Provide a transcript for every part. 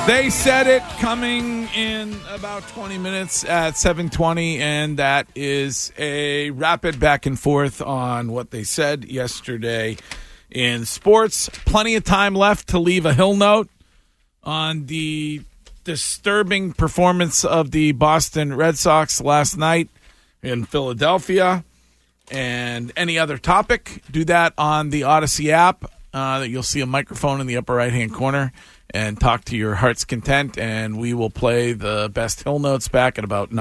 They said it coming in about 20 minutes at 7:20, and that is a rapid back and forth on what they said yesterday in sports. Plenty of time left to leave a hill note on the disturbing performance of the Boston Red Sox last night in Philadelphia, and any other topic. Do that on the Odyssey app. You'll see a microphone in the upper right-hand corner, and talk to your heart's content, and we will play the best hill notes back at about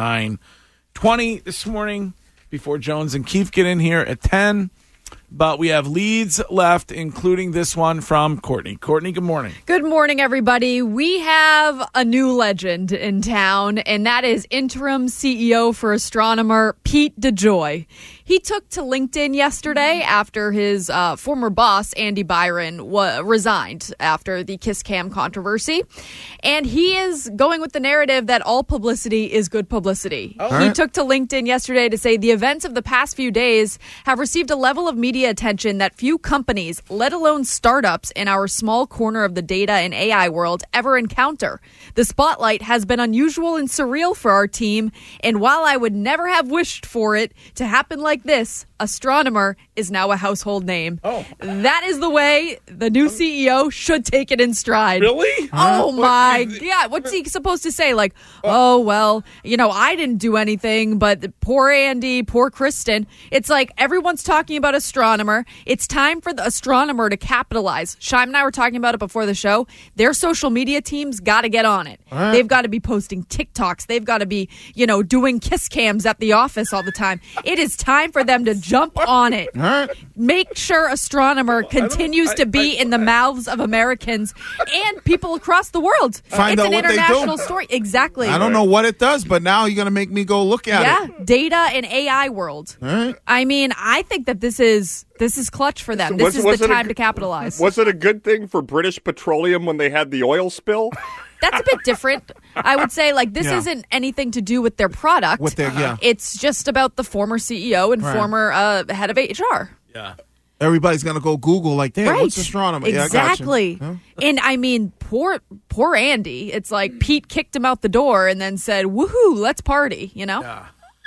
9:20 this morning before Jones and Keefe get in here at 10. But we have leads left, including this one from Courtney. Courtney, good morning. Good morning, everybody. We have a new legend in town, and that is interim CEO for Astronomer Pete DeJoy. He took to LinkedIn yesterday after his former boss, Andy Byron, resigned after the Kiss Cam controversy. And he is going with the narrative that all publicity is good publicity. He took to LinkedIn yesterday to say the events of the past few days have received a level of media attention that few companies, let alone startups in our small corner of the data and AI world, ever encounter. The spotlight has been unusual and surreal for our team, and while I would never have wished for it to happen like this, Astronomer is now a household name. That is the way the new CEO should take it in stride. Really? Oh, my God. What's he supposed to say? Like, oh, well, I didn't do anything, but poor Andy, poor Kristen. It's like everyone's talking about Astronomer. It's time for the Astronomer to capitalize. Shime and I were talking about it before the show. Their social media teams got to get on it. They've got to be posting TikToks. They've got to be, doing kiss cams at the office all the time. It is time for them to jump on it. Make sure Astronomer continues to be in the mouths of Americans and people across the world. Find it's out an what they international do. story. Exactly. I don't know what it does, but now you're going to make me go look at it. Yeah, data and AI world. I mean, I think that this is clutch for them. This is the time to capitalize. Was it a good thing for British Petroleum when they had the oil spill? That's a bit different. I would say, this isn't anything to do with their product. It's just about the former CEO and former head of HR. Yeah. Everybody's going to go Google what's Astronomer? Exactly. Yeah, I got you. And I mean, poor Andy. It's like Pete kicked him out the door and then said, woohoo, let's party, Yeah.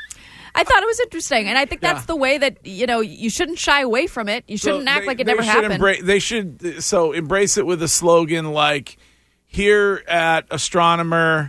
I thought it was interesting, and I think that's the way that, you shouldn't shy away from it. You shouldn't act like it never happened. They should embrace it with a slogan like, here at Astronomer,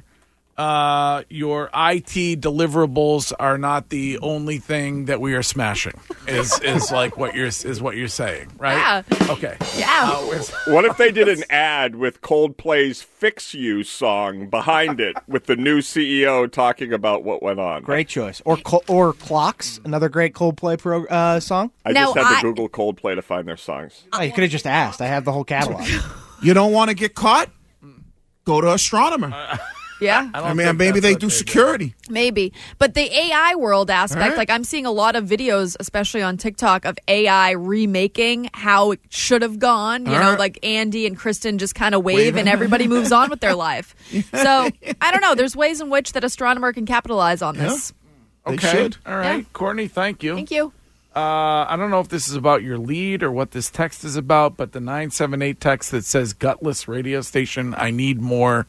your IT deliverables are not the only thing that we are smashing. Is like what you're saying, right? Yeah. Okay. Yeah. What if they did an ad with Coldplay's "Fix You" song behind it, with the new CEO talking about what went on? Great choice. Or Clocks, another great Coldplay song. I just had to Google Coldplay to find their songs. Oh, you could have just asked. I have the whole catalog. You don't want to get caught? Go to Astronomer. Yeah. Maybe they do security. Maybe. But the AI world aspect, I'm seeing a lot of videos, especially on TikTok, of AI remaking how it should have gone. Like Andy and Kristen just kind of wave and everybody moves on with their life. So, I don't know. There's ways in which that Astronomer can capitalize on this. Okay. They should. All right. Yeah. Courtney, thank you. Thank you. I don't know if this is about your lead or what this text is about, but the 978 text that says "gutless radio station," I need more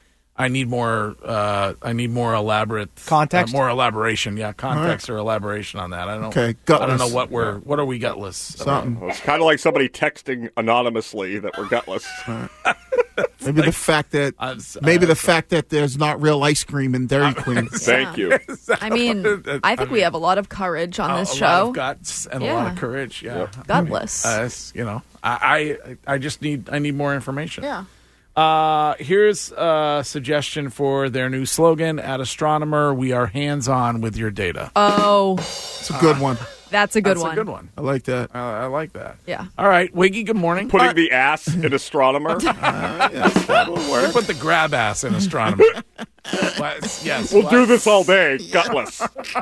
elaborate context, more elaboration. Yeah, context or elaboration on that. I don't. Okay, I don't know what are we gutless about? Well, it's kind of like somebody texting anonymously that we're gutless. Maybe the fact that there's not real ice cream in Dairy Queen. Thank you. I mean, I think we have a lot of courage on this show. A lot of guts and a lot of courage. Yeah, Gutless. I just need more information. Yeah. Here's a suggestion for their new slogan at Astronomer: "We are hands-on with your data." Oh, It's a good one. that's a good one. That's a good one. I like that. I like that. Yeah. All right, Wiggy. Good morning. Putting the ass in Astronomer. Yes, that will work. Put the grab ass in Astronomer. Yes. We'll do this all day, gutless.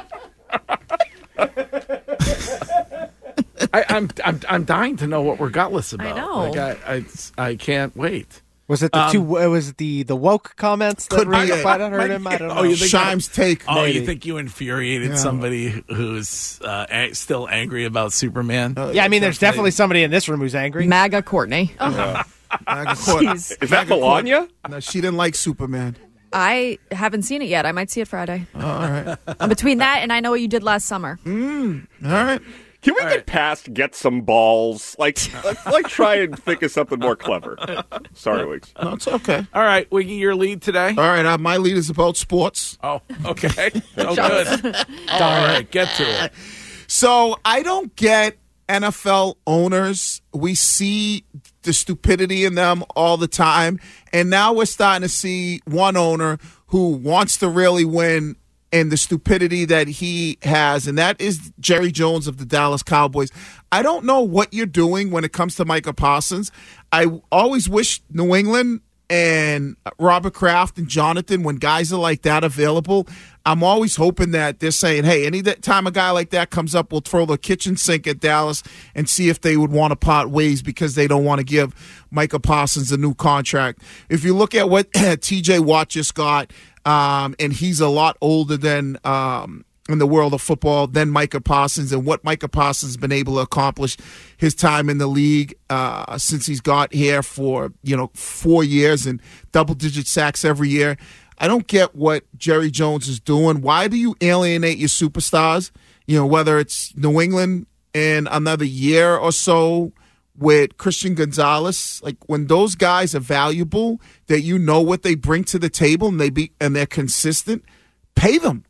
I'm dying to know what we're gutless about. I know. I can't wait. Was it the woke comments that Could be. hurt him? I don't know. you think Shime's take. Oh, maybe. you think you infuriated somebody who's still angry about Superman? Yeah, I mean, there's definitely somebody in this room who's angry. MAGA Courtney. Jeez. Is that Melania? No, she didn't like Superman. I haven't seen it yet. I might see it Friday. All right. Between that and I Know What You Did Last Summer. All right. Can we get past get some balls? Let's try and think of something more clever. Sorry, Wiggs. No, it's okay. All right, Wiggy, your lead today? All right. My lead is about sports. Oh, okay. Oh, good. All right, get to it. So I don't get NFL owners. We see the stupidity in them all the time. And now we're starting to see one owner who wants to really win and the stupidity that he has, and that is Jerry Jones of the Dallas Cowboys. I don't know what you're doing when it comes to Micah Parsons. I always wish New England and Robert Kraft and Jonathan, when guys are like that available, I'm always hoping that they're saying, hey, any time a guy like that comes up, we'll throw the kitchen sink at Dallas and see if they would want to part ways because they don't want to give Micah Parsons a new contract. If you look at what TJ Watt just got, and he's a lot older than in the world of football than Micah Parsons, and what Micah Parsons has been able to accomplish his time in the league since he's got here for 4 years and double-digit sacks every year. I don't get what Jerry Jones is doing. Why do you alienate your superstars? Whether it's New England in another year or so with Christian Gonzalez, like when those guys are valuable, that what they bring to the table and they're consistent, pay them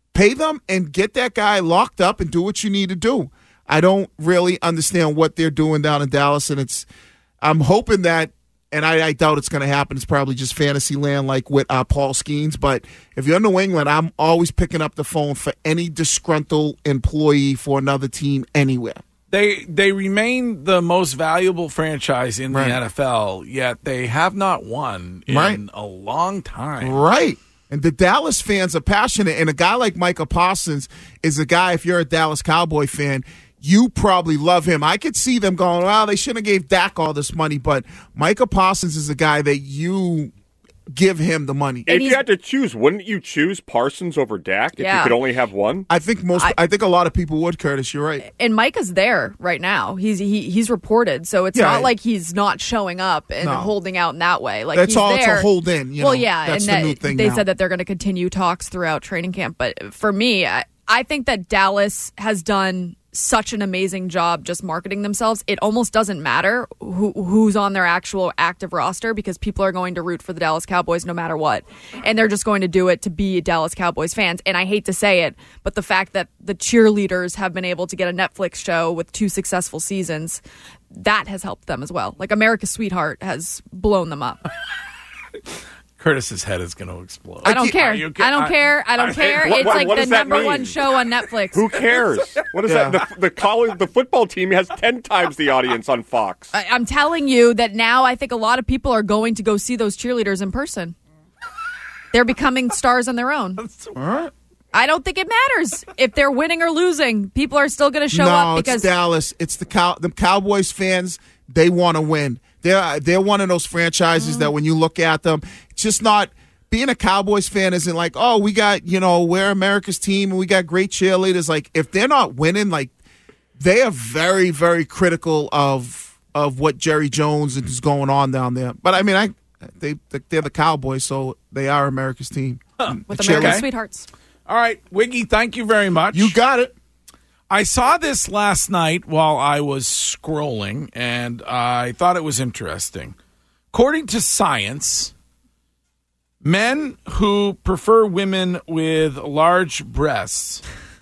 and get that guy locked up and do what you need to do. I don't really understand what they're doing down in Dallas, and I'm hoping that, and I doubt it's going to happen. It's probably just fantasy land like with Paul Skeens. But if you're in New England, I'm always picking up the phone for any disgruntled employee for another team anywhere. They remain the most valuable franchise in the Right. NFL, yet they have not won in a long time. Right. And the Dallas fans are passionate. And a guy like Micah Parsons is a guy, if you're a Dallas Cowboy fan, you probably love him. I could see them going, well, they shouldn't have gave Dak all this money. But Micah Parsons is a guy that you give him the money. If you had to choose, wouldn't you choose Parsons over Dak if you could only have one? I think I think a lot of people would, Curtis. You're right. And Micah's there right now. He's reported, so it's not like he's not showing up and holding out in that way. Like that's he's all. there. It's a hold in. That's the new thing. They now. said that they're going to continue talks throughout training camp. But for me, I think that Dallas has done such an amazing job just marketing themselves. It almost doesn't matter who's on their actual active roster because people are going to root for the Dallas Cowboys no matter what. And they're just going to do it to be Dallas Cowboys fans. And I hate to say it, but the fact that the cheerleaders have been able to get a Netflix show with 2 successful seasons, that has helped them as well. Like America's Sweetheart has blown them up. Curtis's head is going to explode. I don't care. I don't care. It's like the number one show on Netflix. Who cares? What is that? The football team has 10 times the audience on Fox. I'm telling you that now I think a lot of people are going to go see those cheerleaders in person. They're becoming stars on their own. All right. I don't think it matters if they're winning or losing. People are still going to show up because it's Dallas. It's the Cowboys fans. They want to win. They're one of those franchises that when you look at them, it's just not being a Cowboys fan isn't like, oh, we got, we're America's team and we got great cheerleaders. Like if they're not winning, like they are very, very critical of what Jerry Jones is going on down there. But I mean, they're the Cowboys, so they are America's team. with America's Sweethearts. All right, Wiggy, thank you very much. You got it. I saw this last night while I was scrolling, and I thought it was interesting. According to science, men who prefer women with large breasts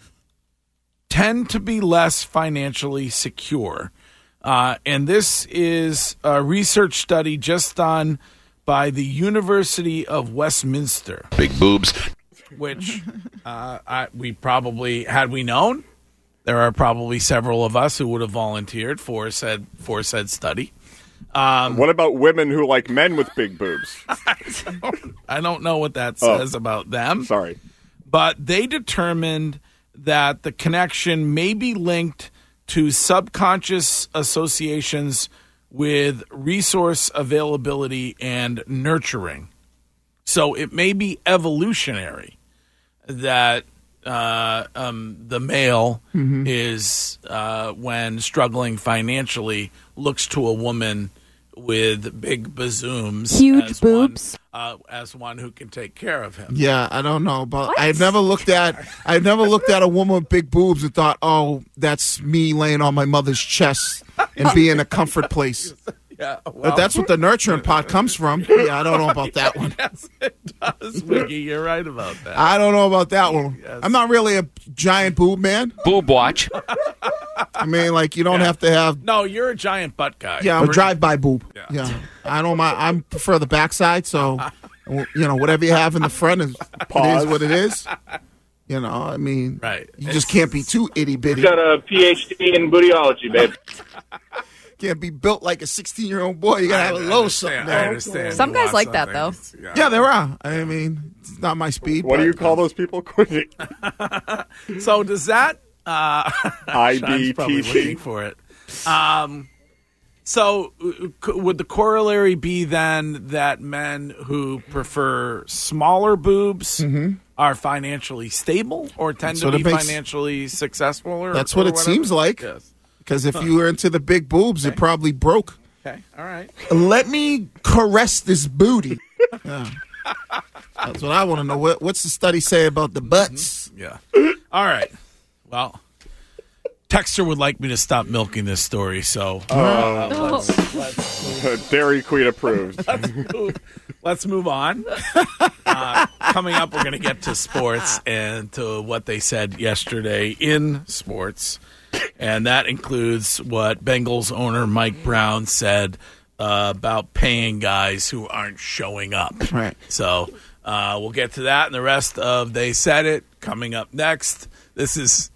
tend to be less financially secure. And this is a research study just done by the University of Westminster. Big boobs. Which we probably, had we known, there are probably several of us who would have volunteered for said study. What about women who like men with big boobs? I don't know what that says about them. Sorry. But they determined that the connection may be linked to subconscious associations with resource availability and nurturing. So it may be evolutionary that the male is, when struggling financially, looks to a woman with big bazooms. Huge as boobs. as one who can take care of him. Yeah, I don't know, but What? I've never looked at a woman with big boobs and thought, oh, that's me laying on my mother's chest and being in a comfort place. Yeah, well, But that's what the nurturing part comes from. Yeah, I don't know about that one. yes, it does, Wiggy. You're right about that. I don't know about that one. Yes. I'm not really a giant boob man. Boob watch. I mean, like, you don't have to have. No, you're a giant butt guy. Yeah, I'm a drive-by boob. Yeah. Yeah, I don't mind. I prefer the backside. So, whatever you have in the front is what it is. I mean, Right. You just can't be too itty bitty. Got a PhD in bootyology, babe. Can't be built like a 16-year-old boy. You gotta have a little something. I There. understand. Some You guys want like that, though. something. Yeah, there are. I mean, it's not my speed. What but, do you call those people, Quincy? So does that? Sean's probably IBTC? looking for it. So would the corollary be then that men who prefer smaller boobs are financially stable or tend to what be it makes- financially successful? Or That's what or it whatever? seems like. Yes. Because if you were into the big boobs, it probably broke. Okay. All right. Let me caress this booty. Yeah. That's what I want to know. What's the study say about the butts? Yeah. All right. Well, Texter would like me to stop milking this story, so Dairy Queen approves. let's move on. Coming up, we're going to get to sports and to what they said yesterday in sports. And that includes what Bengals owner Mike Brown said about paying guys who aren't showing up. Right. So we'll get to that and the rest of They Said It coming up next. This is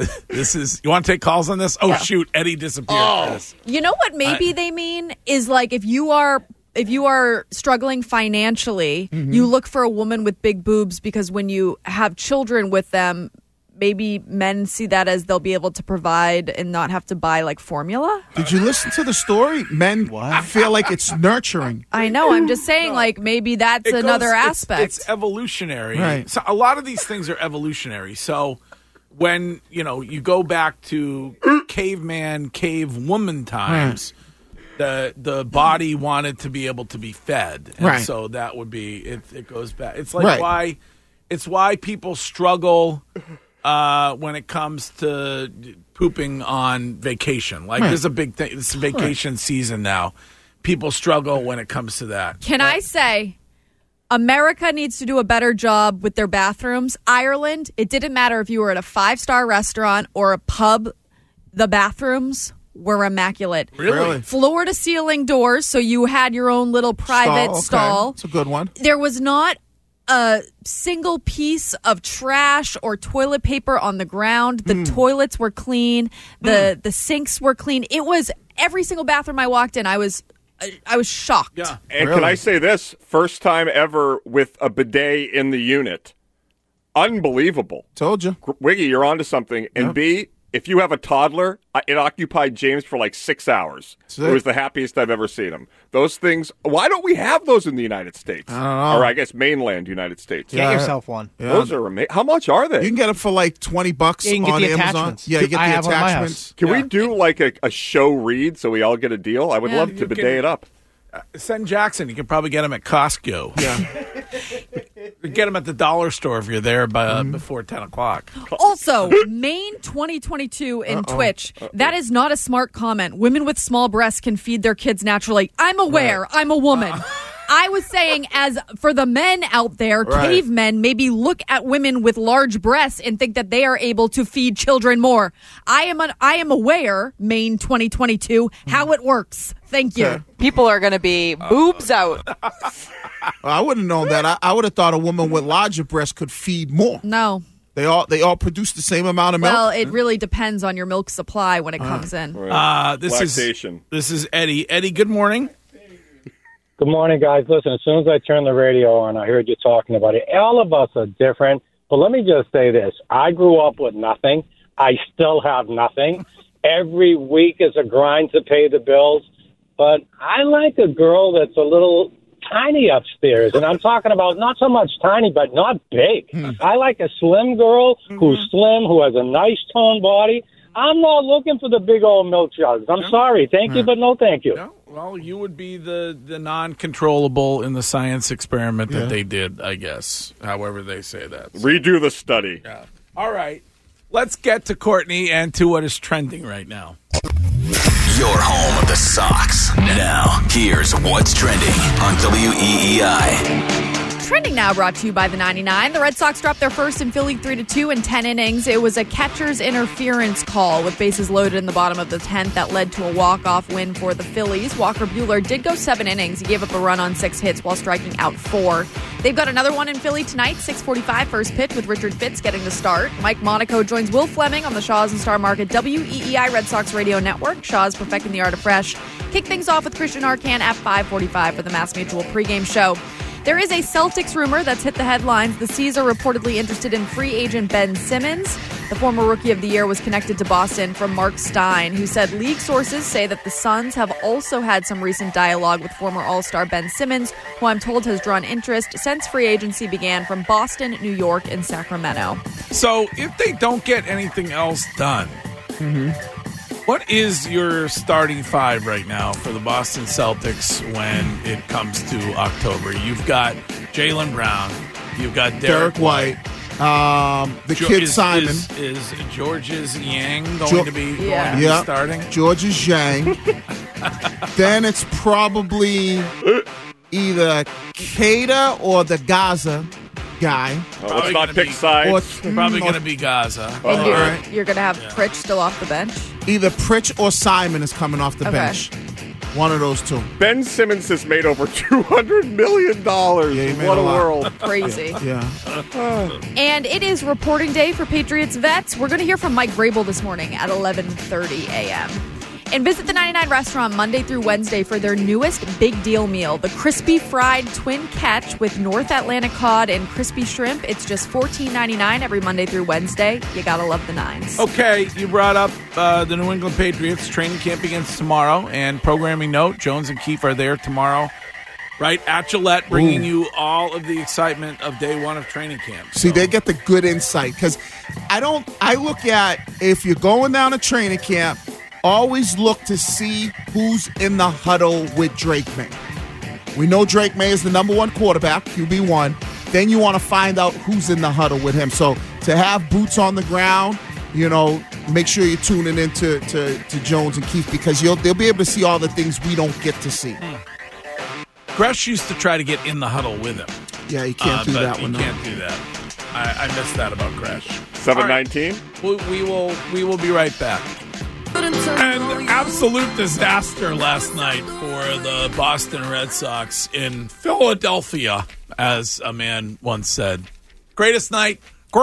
you want to take calls on this? Oh, shoot. Eddie disappeared. Chris. You know what maybe they mean is like if you are struggling financially, you look for a woman with big boobs because when you have children with them, maybe men see that as they'll be able to provide and not have to buy like formula. Did you listen to the story? Men feel like it's nurturing. I know. I'm just saying like maybe that's It another goes- aspect. It's evolutionary. Right. So a lot of these things are evolutionary. So when, you go back to caveman, cavewoman times, the body wanted to be able to be fed. And Right. so that would be, it goes back. It's like Right. why people struggle when it comes to pooping on vacation. Like, Right. this is a big thing. It's vacation season now. People struggle when it comes to that. Can I say America needs to do a better job with their bathrooms? Ireland, it didn't matter if you were at a 5-star restaurant or a pub, the bathrooms were immaculate. Really? Floor to ceiling doors, so you had your own little private Okay. stall. It's a good one. There was not a single piece of trash or toilet paper on the ground. The toilets were clean. The sinks were clean. It was every single bathroom I walked in. I was shocked. Yeah. And Really? can I say this? First time ever with a bidet in the unit. Unbelievable. Told you. Wiggy, you're onto something. And B, if you have a toddler, it occupied James for like 6 hours. That's It it. was the happiest I've ever seen him. Those things, why don't we have those in the United States? I don't know. Or I guess mainland United States. Get yourself one. Yeah. Those are amazing. How much are they? You can get it for like $20 Yeah, you can get on the Amazon. attachments. Yeah, you get I the have one at my attachments. Can we do like a show read so we all get a deal? I would love to you bidet can- it up. Send Jackson. You can probably get him at Costco. Yeah. Get him at the dollar store if you're there by before 10 o'clock. Also, Maine 2022 in Twitch. That is not a smart comment. Women with small breasts can feed their kids naturally. I'm aware. I'm a woman. I was saying, as for the men out there, Right. cavemen maybe look at women with large breasts and think that they are able to feed children more. I am aware, Maine 2022, how it works. Thank you. Okay. People are going to be boobs out. I wouldn't know that. I would have thought a woman with larger breasts could feed more. No. They all produce the same amount of milk. Well, it really depends on your milk supply when it comes in. Lactation. This is Eddie. Eddie, good morning. Good morning, guys. Listen, as soon as I turned the radio on, I heard you talking about it. All of us are different, but let me just say this. I grew up with nothing. I still have nothing. Every week is a grind to pay the bills, but I like a girl that's a little tiny upstairs, and I'm talking about not so much tiny, but not big. I like a slim girl who's slim, who has a nice toned body. I'm not looking for the big old milk jugs. I'm sorry. Thank you, but no thank you. No? Well, you would be the non-controllable in the science experiment that they did, I guess, however they say that. Redo the study. Yeah. All right. Let's get to Courtney and to what is trending right now. Your home of the Sox. Now, here's what's trending on WEEI. Trending now brought to you by the 99. The Red Sox dropped their first in Philly 3-2 in 10 innings. It was a catcher's interference call with bases loaded in the bottom of the 10th that led to a walk-off win for the Phillies. Walker Buehler did go 7 innings. He gave up a run on 6 hits while striking out 4. They've got another one in Philly tonight, 6:45 first pitch with Richard Fitz getting the start. Mike Monaco joins Will Fleming on the Shaw's and Star Market WEEI Red Sox Radio Network. Shaw's perfecting the art of fresh. Kick things off with Christian Arcand at 5:45 for the Mass Mutual pregame show. There is a Celtics rumor that's hit the headlines. The C's are reportedly interested in free agent Ben Simmons. The former Rookie of the Year was connected to Boston from Mark Stein, who said league sources say that the Suns have also had some recent dialogue with former All-Star Ben Simmons, who I'm told has drawn interest since free agency began from Boston, New York, and Sacramento. So if they don't get anything else done, what is your starting five right now for the Boston Celtics when it comes to October? You've got Jaylen Brown. You've got Derek White. The kid Simon. Is George's Yang going to be starting? George's Yang. Then it's probably either Cada or the Gaza guy. Let's not pick sides. Probably going to be Gaza. And you're going to have Pritch still off the bench? Either Pritch or Simon is coming off the bench. One of those two. Ben Simmons has made over $200 million. What a world. Crazy. Yeah. And it is reporting day for Patriots vets. We're going to hear from Mike Vrabel this morning at 11:30 a.m. And visit the 99 restaurant Monday through Wednesday for their newest big deal meal, the crispy fried twin catch with North Atlantic cod and crispy shrimp. It's just $14.99 every Monday through Wednesday. You gotta love the nines. Okay, you brought up the New England Patriots. Training camp begins tomorrow. And programming note, Jones and Keefe are there tomorrow, right at Gillette, bringing you all of the excitement of day one of training camp. See, they get the good insight because I look at if you're going down to training camp, always look to see who's in the huddle with Drake May. We know Drake May is the number one quarterback, QB1. Then you want to find out who's in the huddle with him. So to have boots on the ground, make sure you're tuning in to Jones and Keefe because they'll be able to see all the things we don't get to see. Gresh used to try to get in the huddle with him. Yeah, you can't do that one. You can't do that. I missed that about Gresh. 7:19. Right. We will be right back. An absolute disaster last night for the Boston Red Sox in Philadelphia, as a man once said. Greatest night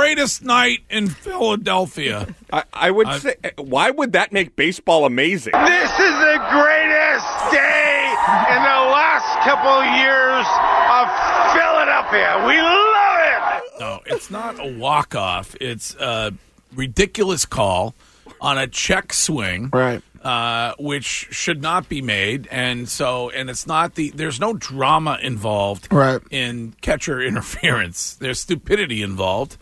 in Philadelphia. I would say, why would that make baseball amazing? This is the greatest day in the last couple years of Philadelphia. We love it. No, it's not a walk-off. It's a ridiculous call on a check swing, right? Which should not be made, and it's not there's no drama involved, right? In catcher interference, there's stupidity involved,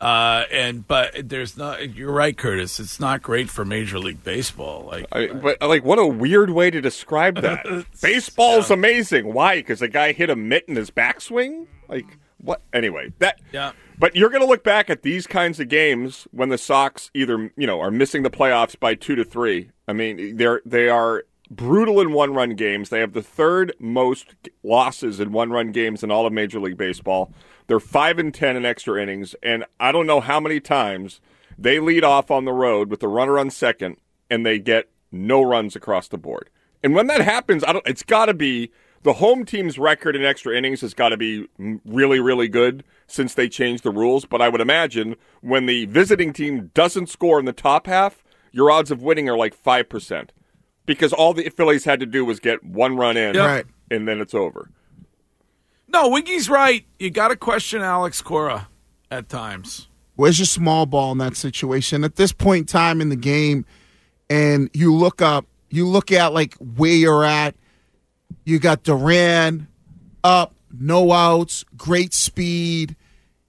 but there's not. You're right, Curtis. It's not great for Major League Baseball. But what a weird way to describe that. Baseball's amazing. Why? Because the guy hit a mitt in his backswing. What? Anyway, But you're going to look back at these kinds of games when the Sox either, are missing the playoffs by 2-3. I mean, they are brutal in one-run games. They have the third most losses in one-run games in all of Major League Baseball. They're 5-10 in extra innings, and I don't know how many times they lead off on the road with the runner on second, and they get no runs across the board. And when that happens, it's got to be the home team's record in extra innings has got to be really, really good since they changed the rules. But I would imagine when the visiting team doesn't score in the top half, your odds of winning are like 5%. Because all the Phillies had to do was get one run in, and then it's over. No, Wiggy's right. You got to question Alex Cora at times. Where's your small ball in that situation? At this point in time in the game, and you look at where you're at, you got Duran up, no outs, great speed.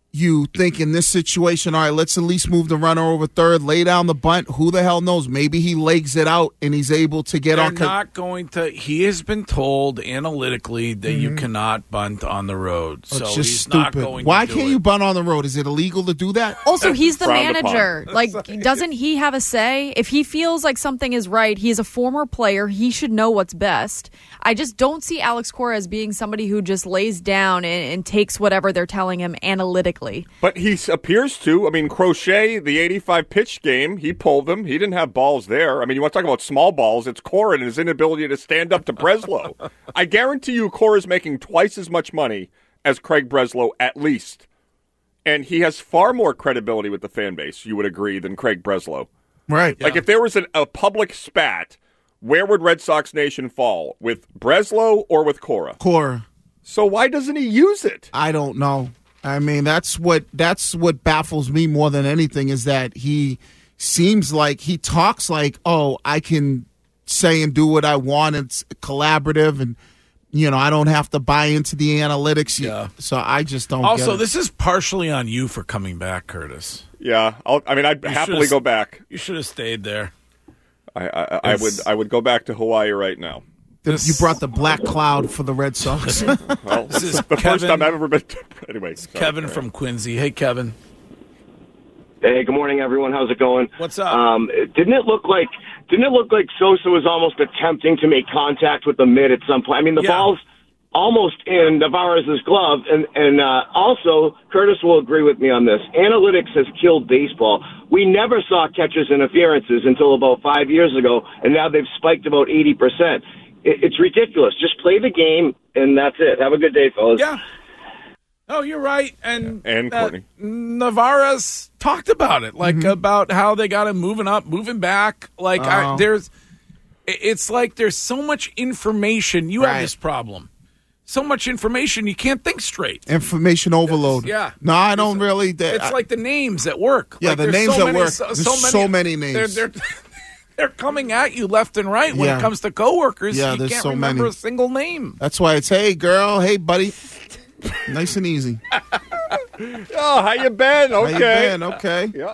you think in this situation, all right, let's at least move the runner over third, lay down the bunt. Who the hell knows? Maybe he legs it out and he's able to get on. They're not going to. He has been told analytically that you cannot bunt on the road. So It's just he's stupid. not going Why to do can't it. you bunt on the road? Is it illegal to do that? Also, he's the Frowned upon. manager. Like, doesn't he have a say? If he feels like something is right, he's a former player. He should know what's best. I just don't see Alex Cora as being somebody who just lays down and takes whatever they're telling him analytically. But he appears to. I mean, Crochet, the 85 pitch game, he pulled them. He didn't have balls there. I mean, you want to talk about small balls? It's Cora and his inability to stand up to Breslow. I guarantee you Cora's making twice as much money as Craig Breslow at least. And he has far more credibility with the fan base, you would agree, than Craig Breslow. Right. Like, if there was a public spat, where would Red Sox Nation fall? With Breslow or with Cora? Cora. So why doesn't he use it? I don't know. I mean, that's what baffles me more than anything is that he seems like he talks like, oh, I can say and do what I want. It's collaborative and, I don't have to buy into the analytics. Yeah. So I just don't Also, get it. this is partially on you for coming back, Curtis. Yeah, I'd happily go back. You should have stayed there. I would go back to Hawaii right now. You brought the black cloud for the Red Sox. Well, This is the first Kevin. time I've ever been. Anyway, sorry. Kevin from Quincy. Hey, Kevin. Hey, good morning, everyone. How's it going? What's up? Didn't it look like Sosa was almost attempting to make contact with the mid at some point? I mean, the ball's almost in Navarez's glove, and also Curtis will agree with me on this. Analytics has killed baseball. We never saw catcher's interferences until about 5 years ago, and now they've spiked about 80%. It's ridiculous. Just play the game, and that's it. Have a good day, fellas. Yeah. Oh, you're right. And Courtney. Navarez talked about it, about how they got him moving up, moving back. Like, it's like there's so much information. You have this problem. So much information, you can't think straight. Information overload. Yeah. No, I don't really. It's like the names at work. Yeah, like, the there's names so at many, work. So many names. They're coming at you left and right when it comes to coworkers. Yeah, you there's can't so remember many. a single name. That's why it's, hey, girl, hey, buddy. Nice and easy. Oh, how you been? Okay. How you been? Okay. Yeah.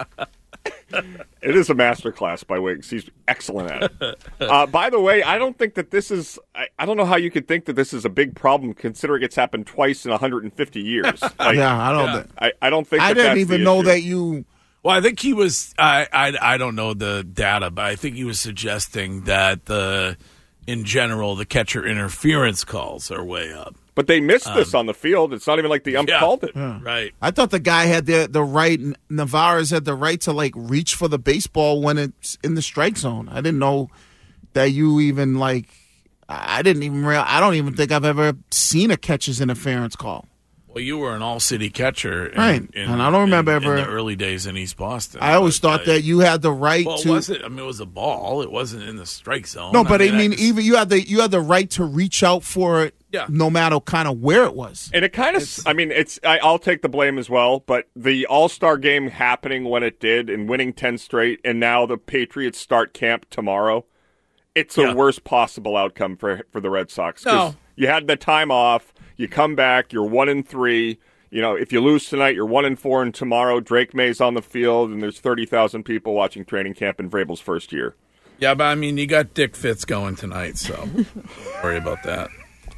It is a masterclass by Wiggs. He's excellent at it. By the way, I don't think that this is. I don't know how you could think that this is a big problem, considering it's happened twice in 150 years. Like, I don't. I don't think. I that's didn't even the know issue. that you. Well, I think he was. I don't know the data, but I think he was suggesting that in general, the catcher interference calls are way up. But they missed this on the field. It's not even like the ump called it. Yeah. Right. I thought the guy had the right. Navarez had the right to reach for the baseball when it's in the strike zone. I didn't know that you even I didn't even I don't even think I've ever seen a catcher's interference call. Well, you were an all-city catcher, Right. And I don't remember ever- in the early days in East Boston. I always thought that you had the right Well, to. was it? I mean, it was a ball. It wasn't in the strike zone. No, but even you had the right to reach out for it. Yeah. No matter kind of where it was. And it kind of, I'll take the blame as well, but the All-Star game happening when it did and winning 10 straight, and now the Patriots start camp tomorrow, it's the worst possible outcome for the Red Sox. 'Cause No. you had the time off, you come back, you're 1-3. If you lose tonight, you're 1-4, and tomorrow Drake May's on the field, and there's 30,000 people watching training camp in Vrabel's first year. Yeah, but I mean, you got Dick Fitz going tonight, so don't worry about that.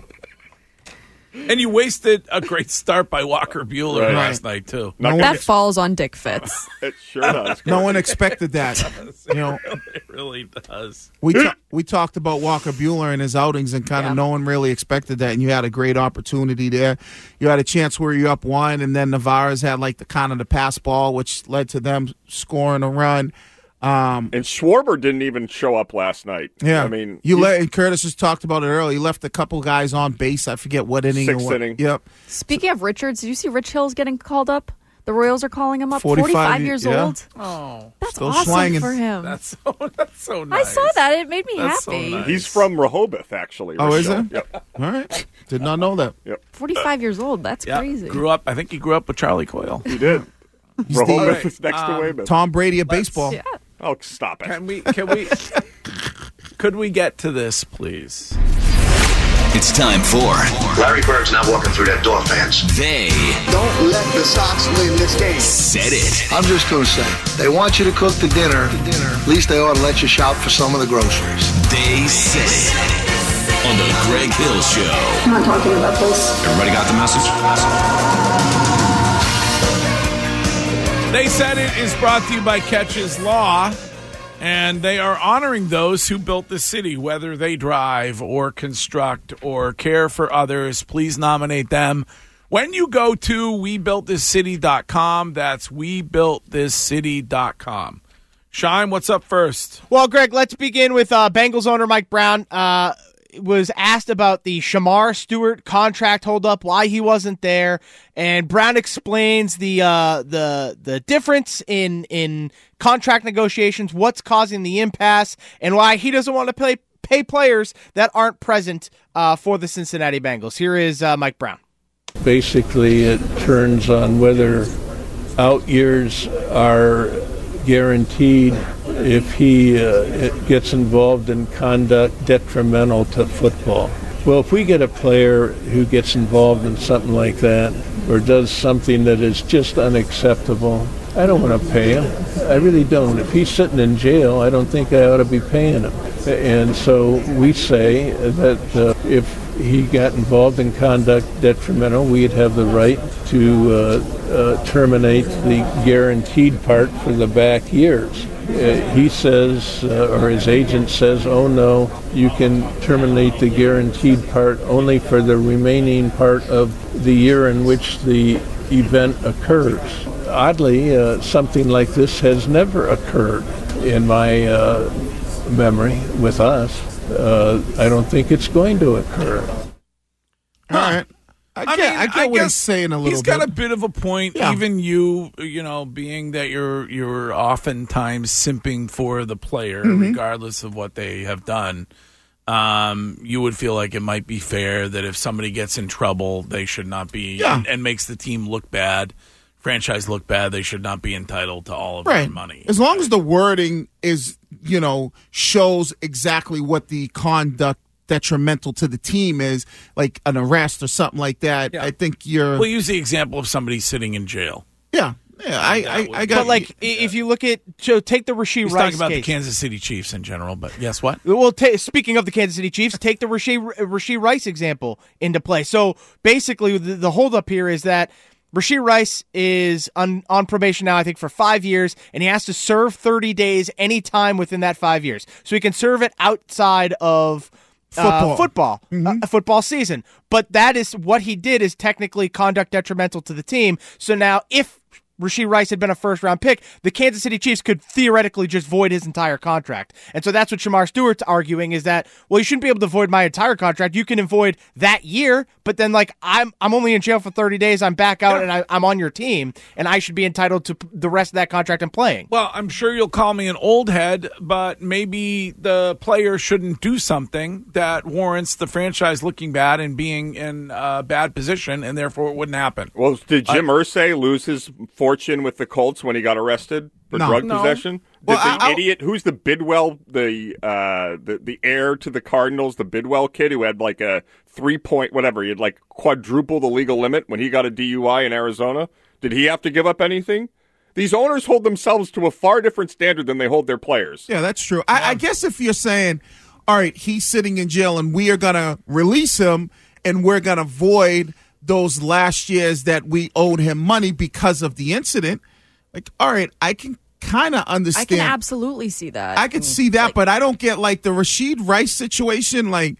And you wasted a great start by Walker Buehler last night, too. That falls on Dick Fitz. It sure does. No one expected that. It really does. We talked about Walker Buehler and his outings, and kind of no one really expected that. And you had a great opportunity there. You had a chance where you're up 1, and then Navarez had the pass ball, which led to them scoring a run. And Schwarber didn't even show up last night. Yeah, I mean, and Curtis has talked about it earlier. You left a couple guys on base. I forget what inning. Sixth inning. Yep. Speaking of Richards, did you see Rich Hill's getting called up? The Royals are calling him up. 45 years yeah. old. Oh, That's still awesome slanging. for him. that's so nice. I saw that. It made me That's so happy. nice. He's from Rehoboth, actually. Oh, is Rochelle. it? Yep. All right. Did not know that. 45 years old. That's Yeah, crazy. I think he grew up with Charlie Coyle. He did. He's Rehoboth the is next to Weymouth. Tom Brady of baseball. Yeah. Oh, stop it. Could we get to this, please? It's time for Larry Bird's not walking through that door, fans. They Don't let the Sox win this game. Said it. I'm just going to say, they want you to cook the dinner. At least they ought to let you shop for some of the groceries. They said it on the Greg Hill Show. I'm not talking about this. Everybody got the message? They Said It is brought to you by Catches Law, and they are honoring those who built the city, whether they drive or construct or care for others. Please nominate them. When you go to WeBuiltThisCity.com, that's WeBuiltThisCity.com. Shine, what's up first? Well, Greg, let's begin with Bengals owner Mike Brown. Was asked about the Shamar Stewart contract holdup, why he wasn't there, and Brown explains the difference in contract negotiations, what's causing the impasse, and why he doesn't want to pay players that aren't present for the Cincinnati Bengals. Here is Mike Brown. Basically, it turns on whether out years are guaranteed if he gets involved in conduct detrimental to football. Well, if we get a player who gets involved in something like that or does something that is just unacceptable, I don't want to pay him. I really don't. If he's sitting in jail, I don't think I ought to be paying him. And so we say that if he got involved in conduct detrimental, we'd have the right to terminate the guaranteed part for the back years. He says, or his agent says, oh no, you can terminate the guaranteed part only for the remaining part of the year in which the event occurs. Oddly, something like this has never occurred in my memory with us. I don't think it's going to occur. All right. I get what he's saying a little bit. He's got a bit of a point. Yeah. Even you know, being that you're oftentimes simping for the player, regardless of what they have done, you would feel like it might be fair that if somebody gets in trouble, they should not be, and makes the team look bad, franchise look bad, they should not be entitled to all of their money. As long as the wording is, shows exactly what the conduct detrimental to the team is, like an arrest or something like that. I think you're. We'll use the example of somebody sitting in jail. Yeah, I got. But if you look at, so take the Rashee Rice talking about case. The Kansas City Chiefs in general, but yes, what? Well, speaking of the Kansas City Chiefs, take the Rashee Rice example into play. So basically, the holdup here is that Rashee Rice is on probation now, I think, for 5 years, and he has to serve 30 days any time within that 5 years. So he can serve it outside of football season. But that is what he did is technically conduct detrimental to the team. So now if Rashee Rice had been a first-round pick, the Kansas City Chiefs could theoretically just void his entire contract. And so that's what Shamar Stewart's arguing is that, well, you shouldn't be able to void my entire contract. You can void that year, but then, I'm only in jail for 30 days, I'm back out, and I'm on your team, and I should be entitled to the rest of that contract I'm playing. Well, I'm sure you'll call me an old head, but maybe the player shouldn't do something that warrants the franchise looking bad and being in a bad position, and therefore it wouldn't happen. Well, did Jim Irsay lose his fortune with the Colts when he got arrested for drug possession? Did idiot who's the Bidwell, the heir to the Cardinals, the Bidwell kid who had like a 3-point whatever, he had like quadruple the legal limit when he got a DUI in Arizona? Did he have to give up anything? These owners hold themselves to a far different standard than they hold their players. Yeah, that's true. I guess if you're saying, all right, he's sitting in jail and we are going to release him and we're going to void those last years that we owed him money because of the incident, like, all right, I can kind of understand. I can absolutely see that. I can see that, but I don't get like the Rashee Rice situation. Like,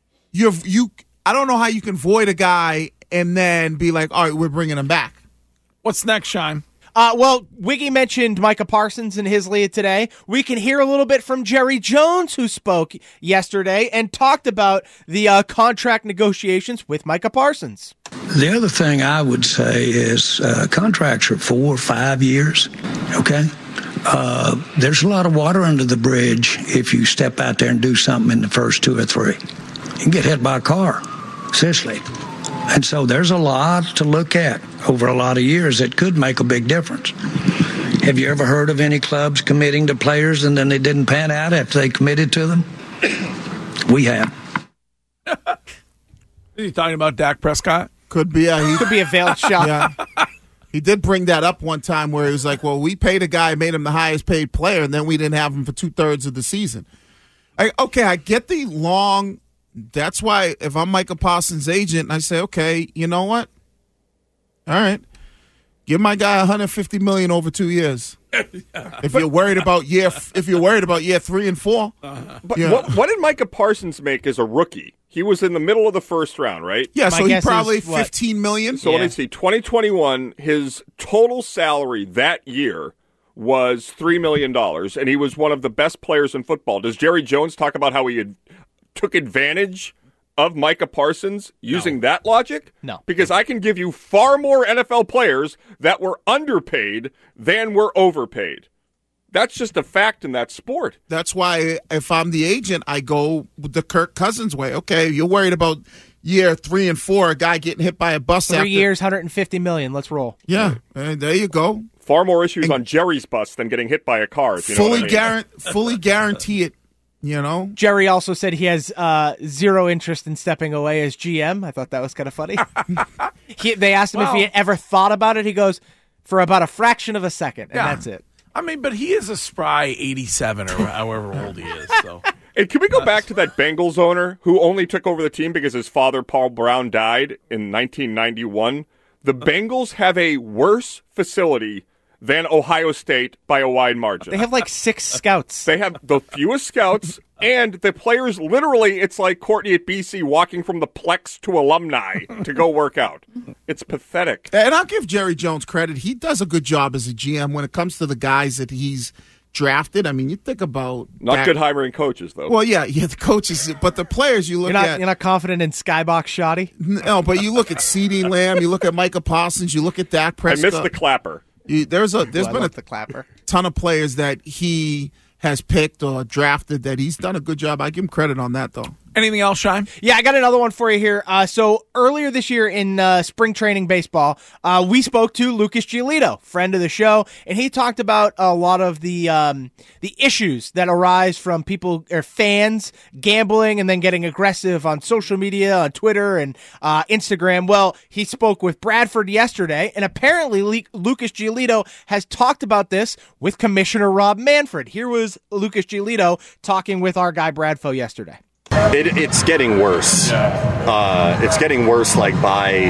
I don't know how you can void a guy and then be like, all right, we're bringing him back. What's next, Shine? Well, Wiggy mentioned Micah Parsons in his lead today. We can hear a little bit from Jerry Jones, who spoke yesterday and talked about the contract negotiations with Micah Parsons. The other thing I would say is contracts are 4 or 5 years, okay? There's a lot of water under the bridge if you step out there and do something in the first 2 or 3. You can get hit by a car, seriously. And so there's a lot to look at over a lot of years that could make a big difference. Have you ever heard of any clubs committing to players and then they didn't pan out after they committed to them? We have. Are you talking about Dak Prescott? Could be. Could be a veiled shot. Yeah. He did bring that up one time where he was like, well, we paid a guy, made him the highest paid player, and then we didn't have him for 2/3 of the season. I get the long. That's why if I'm Micah Parsons' agent, I say, okay, you know what? All right. Give my guy $150 million over 2 years. If you're worried about year 3 and 4. But what did Micah Parsons make as a rookie? He was in the middle of the first round, right? Yeah, so he probably $15 million. So let me see. 2021, his total salary that year was $3 million, and he was one of the best players in football. Does Jerry Jones talk about how he took advantage of Micah Parsons using that logic? No. Because I can give you far more NFL players that were underpaid than were overpaid. That's just a fact in that sport. That's why if I'm the agent, I go the Kirk Cousins way. Okay, you're worried about year 3 and 4, a guy getting hit by a bus. 3 years, $150 million. Let's roll. Yeah, and there you go. Far more issues on Jerry's bus than getting hit by a car. If you know what I mean. Fully guarantee it. You know, Jerry also said he has zero interest in stepping away as GM. I thought that was kind of funny. They asked him if he had ever thought about it. He goes, for about a fraction of a second, and that's it. I mean, but he is a spry 87 or however old he is. So, hey, can we go back to that Bengals owner who only took over the team because his father, Paul Brown, died in 1991? The Bengals have a worse facility than Ohio State by a wide margin. They have like 6 scouts. They have the fewest scouts, and the players literally, it's like Courtney at BC walking from the Plex to alumni to go work out. It's pathetic. And I'll give Jerry Jones credit. He does a good job as a GM when it comes to the guys that he's drafted. I mean, you think about... Not good hiring coaches, though. Well, yeah, the coaches, but the players you look at... You're not confident in Skybox Shoddy? No, but you look at CeeDee Lamb, you look at Micah Parsons, you look at Dak Prescott. I missed the clapper. There's been the clapper. Ton of players that he has picked or drafted that he's done a good job. I give him credit on that, though. Anything else, Shime? Yeah, I got another one for you here. So earlier this year in spring training baseball, we spoke to Lucas Giolito, friend of the show, and he talked about a lot of the issues that arise from people or fans gambling and then getting aggressive on social media, on Twitter and Instagram. Well, he spoke with Bradford yesterday, and apparently Lucas Giolito has talked about this with Commissioner Rob Manfred. Here was Lucas Giolito talking with our guy Bradfo yesterday. It's getting worse. It's getting worse, like by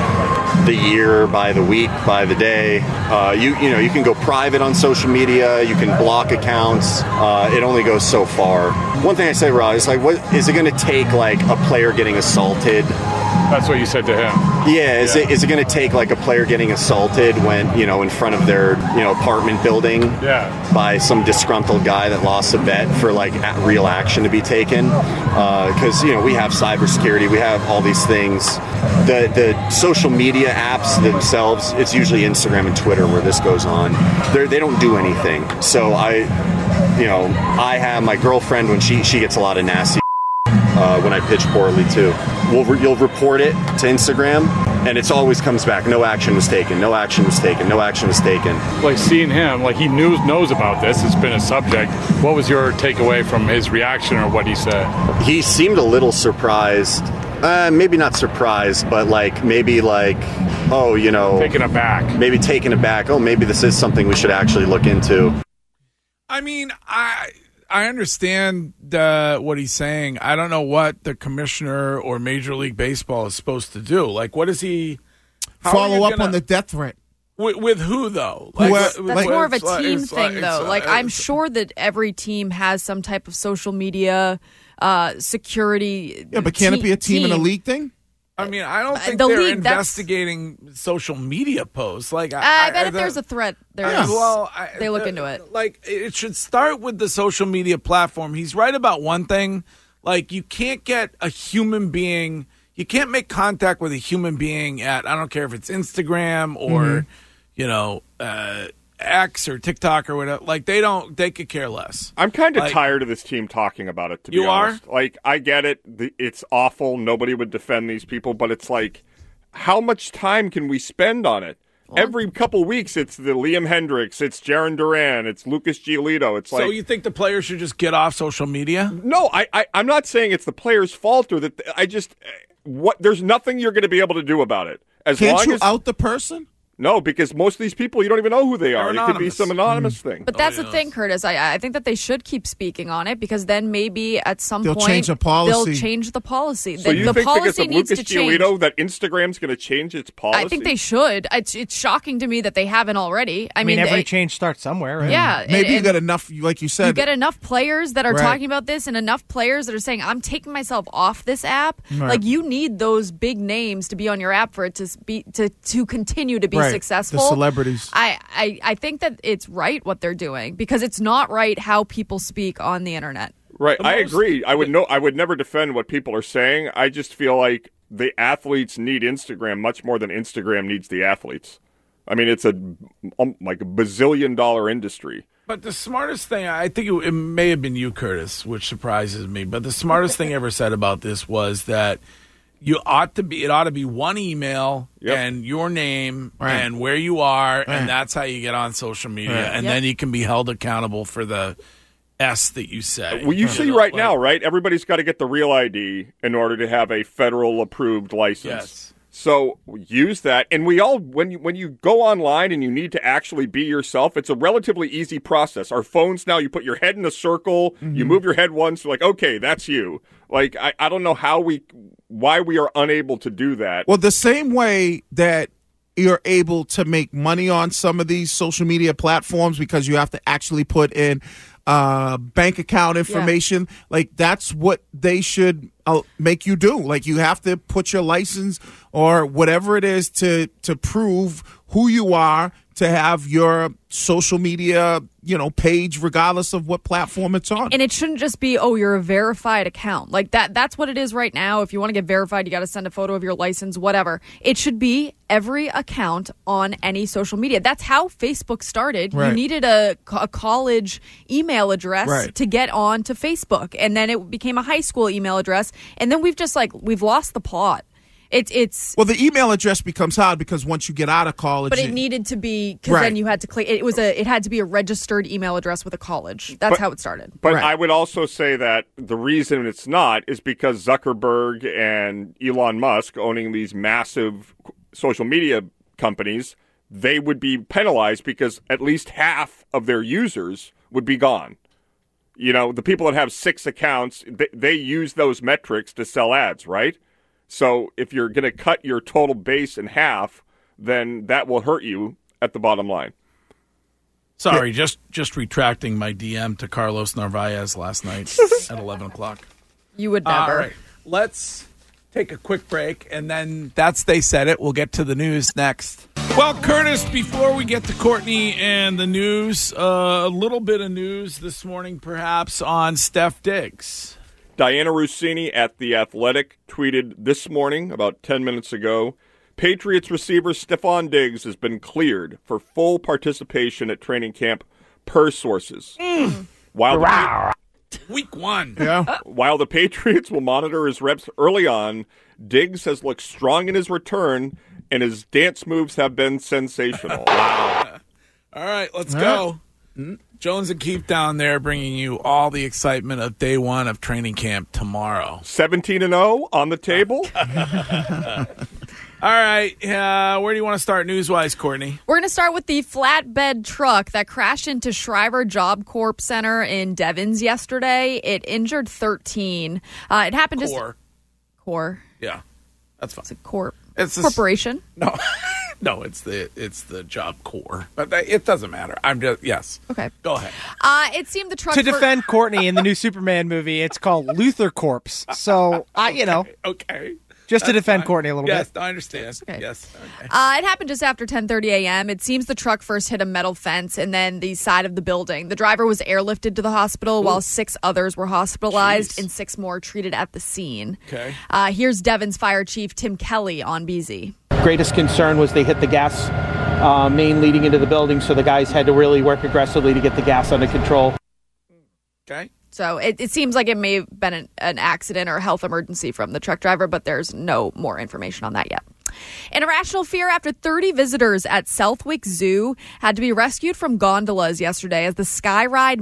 the year, by the week, by the day. You can go private on social media. You can block accounts. It only goes so far. One thing I say, Rob, is like, what is it going to take? Like a player getting assaulted? That's what you said to him. Yeah, is it going to take like a player getting assaulted when in front of their apartment building by some disgruntled guy that lost a bet for like real action to be taken? Because we have cybersecurity, we have all these things. The social media apps themselves, it's usually Instagram and Twitter where this goes on. They don't do anything. So I have my girlfriend when she gets a lot of nasty. When I pitch poorly too, you'll report it to Instagram, and it always comes back. No action was taken. No action was taken. No action was taken. Like seeing him, like he knows about this. It's been a subject. What was your takeaway from his reaction or what he said? He seemed a little surprised. Maybe not surprised, but maybe taken aback. Maybe taken aback. Oh, maybe this is something we should actually look into. I mean, I understand what he's saying. I don't know what the commissioner or Major League Baseball is supposed to do. Like, what is he... Follow up on the death threat. With who, though? That's more of a team thing, though. I'm sure that every team has some type of social media security. Yeah, but can't it be a team in a league thing? I mean, I don't think they're investigating social media posts. Like, I bet if there's a threat, they look into it. Like, it should start with the social media platform. He's right about one thing. Like, you can't get a human being, you can't make contact with a human being at, I don't care if it's Instagram or, X or TikTok or whatever. Like, they could care less. I'm kind of tired of this team talking about it, to be honest. Like, I get it. It's awful. Nobody would defend these people, but it's like, how much time can we spend on it? Every couple weeks, it's the Liam Hendricks, it's Jarren Duran, it's Lucas Giolito. It's like, so you think the players should just get off social media? No, I'm not saying it's the players' fault or that. There's nothing you're going to be able to do about it. Can't you out the person? No, because most of these people, you don't even know who they are. They're It could be anonymous. some anonymous thing. But that's the thing, Curtis. I think that they should keep speaking on it because then maybe at some They'll point change the policy. they'll change the policy. So you the think because policy of needs Lucas to change. Giolito that Instagram's going to change its policy? I think they should. It's shocking to me that they haven't already. I mean, every change starts somewhere, right? Yeah. Maybe you and got enough, like you said. you get enough players that are Right. talking about this and enough players that are saying, I'm taking myself off this app. Right. Like, you need those big names to be on your app for it to continue to be Right. successful. The celebrities. I think that it's right what they're doing because it's not right how people speak on the internet. Right, I agree. I would never defend what people are saying. I just feel like the athletes need Instagram much more than Instagram needs the athletes. I mean, it's like a bazillion-dollar industry. But the smartest thing, I think it may have been you, Curtis, which surprises me. But the smartest thing ever said about this was that it ought to be one email and your name and where you are, and that's how you get on social media. And then you can be held accountable for the S that you say. Well, you see right now, right? Everybody's got to get the Real ID in order to have a federal approved license. Yes. So use that, and we all when you go online and you need to actually be yourself, it's a relatively easy process. Our phones now, you put your head in a circle, you move your head once, you're like, okay, that's you. Like I don't know why we are unable to do that. Well, the same way that you're able to make money on some of these social media platforms because you have to actually put in bank account information. Like that's what they should make you do. Like you have to put your license or whatever it is to prove who you are, to have your social media, page, regardless of what platform it's on. And it shouldn't just be, you're a verified account. Like that's what it is right now. If you want to get verified, you got to send a photo of your license, whatever. It should be every account on any social media. That's how Facebook started. Right. You needed a college email address to get on to Facebook. And then it became a high school email address. And then we've lost the plot. It's well, the email address becomes hard because once you get out of college, but it needed to be because then you had to click. It had to be a registered email address with a college. That's how it started. But I would also say that the reason it's not is because Zuckerberg and Elon Musk owning these massive social media companies, they would be penalized because at least half of their users would be gone. The people that have 6 accounts, they use those metrics to sell ads, right? So if you're going to cut your total base in half, then that will hurt you at the bottom line. Sorry, just retracting my DM to Carlos Narvaez last night at 11 o'clock. You would never. All right, let's take a quick break, and then They Said It. We'll get to the news next. Well, Curtis, before we get to Courtney and the news, a little bit of news this morning perhaps on Steph Diggs. Diana Rossini at The Athletic tweeted this morning, about 10 minutes ago, Patriots receiver Stephon Diggs has been cleared for full participation at training camp per sources. Week 1. Yeah. While the Patriots will monitor his reps early on, Diggs has looked strong in his return, and his dance moves have been sensational. Wow. All right, let's go. Jones and Keefe down there bringing you all the excitement of day 1 of training camp tomorrow. 17-0 on the table. All right, where do you want to start news-wise, Courtney? We're going to start with the flatbed truck that crashed into Shriver Job Corp Center in Devens yesterday. It injured 13. It happened Corp. Yeah, that's fine. It's a corp. It's corporation. No. No, it's the Job Corps, but it doesn't matter. Yes. Okay. Go ahead. It seemed the truck to defend Courtney in the new Superman movie. It's called Luthor Corps. So okay. Just to defend Courtney a little bit. Yes, I understand. Okay. Yes. Okay. It happened just after 10:30 a.m. It seems the truck first hit a metal fence and then the side of the building. The driver was airlifted to the hospital while 6 others were hospitalized and 6 more treated at the scene. Okay. Here's Devon's Fire Chief Tim Kelly on BZ. Greatest concern was they hit the gas main leading into the building, so the guys had to really work aggressively to get the gas under control. Okay. So it seems like it may have been an accident or a health emergency from the truck driver, but there's no more information on that yet. An irrational fear after 30 visitors at Southwick Zoo had to be rescued from gondolas yesterday as the sky ride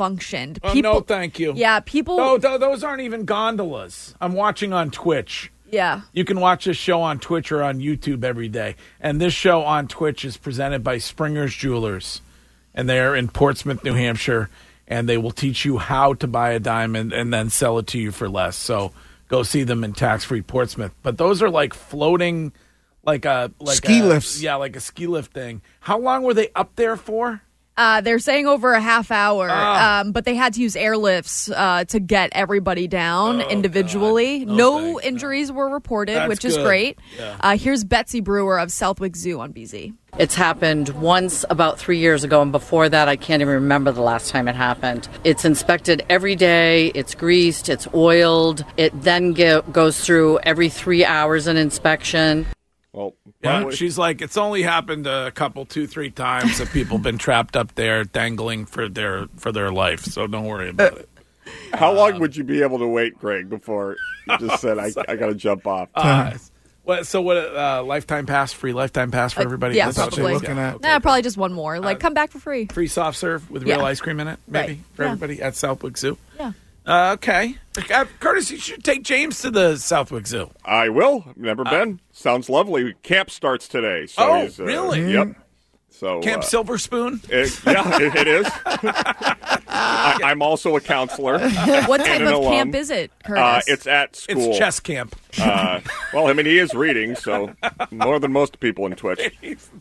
malfunctioned. No, thank you. Yeah, people... No, those aren't even gondolas. I'm watching on Twitch. Yeah. You can watch this show on Twitch or on YouTube every day. And this show on Twitch is presented by Springer's Jewelers. And they're in Portsmouth, New Hampshire. And they will teach you how to buy a diamond and then sell it to you for less. So go see them in tax-free Portsmouth. But those are like floating, like ski lifts. Yeah, like a ski lift thing. How long were they up there for? They're saying over a half hour, but they had to use airlifts to get everybody down individually. No injuries were reported, which is great. Yeah. Here's Betsy Brewer of Southwick Zoo on BZ. It's happened once about 3 years ago, and before that, I can't even remember the last time it happened. It's inspected every day. It's greased. It's oiled. It then goes through every 3 hours an inspection. Well, yeah, she's like, it's only happened a couple, 2-3 times that people have been trapped up there dangling for their life. So don't worry about it. How long would you be able to wait, Greg, before you just said, I got to jump off? Lifetime pass, free lifetime pass for everybody? Yeah, That's probably. what you're looking at. Nah, probably just one more. Come back for free. Free soft serve with real ice cream in it, maybe, for everybody at Southwick Zoo. Yeah. Okay. Curtis, you should take James to the Southwick Zoo. I will. Never been. Sounds lovely. Camp starts today. So he's, really? Yep. So Camp Silver Spoon? It is. I'm also a counselor. What type of camp is it, Curtis? It's at school. It's chess camp. Well, I mean, he is reading, so more than most people in Twitch.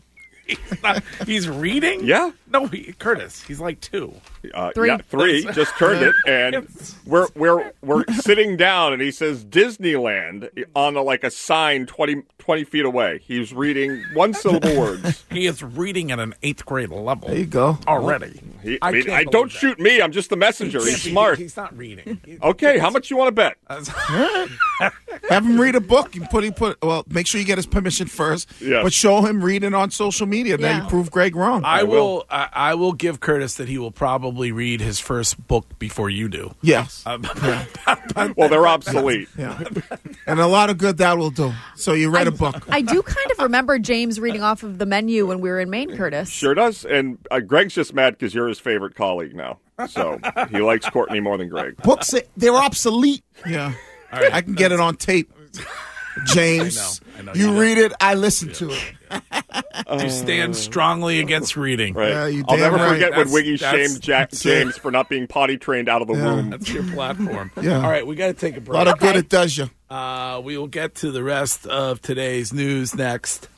He's reading? Yeah. No, Curtis. He's like 2. 3. Yeah, 3. Just turned it, and we're sitting down, and he says Disneyland on a sign 20 feet away. He's reading one-syllable words. He is reading at an 8th grade level. There you go. Already. Don't shoot me. I'm just the messenger. He's smart. He's not reading. Okay, how much you want to bet? Have him read a book. Make sure you get his permission first. Yes. But show him reading on social media. Then you prove Greg wrong. I will give Curtis that he will probably read his first book before you do. Yes. Well, they're obsolete. Yeah. And a lot of good that will do. So you read a book. I do kind of remember James reading off of the menu when we were in Maine, Curtis. Sure does. And Greg's just mad because you're his favorite colleague now. So he likes Courtney more than Greg. Books, they're obsolete. Yeah. All right, I can get it on tape. James, I know you read it, I listen to it. You stand strongly against reading. Right. Yeah, I'll never forget when That's- Wiggy that's- shamed James for not being potty trained out of the womb. That's your platform. Yeah. All right, we got to take a A break. lot of good it does you. We will get to the rest of today's news next.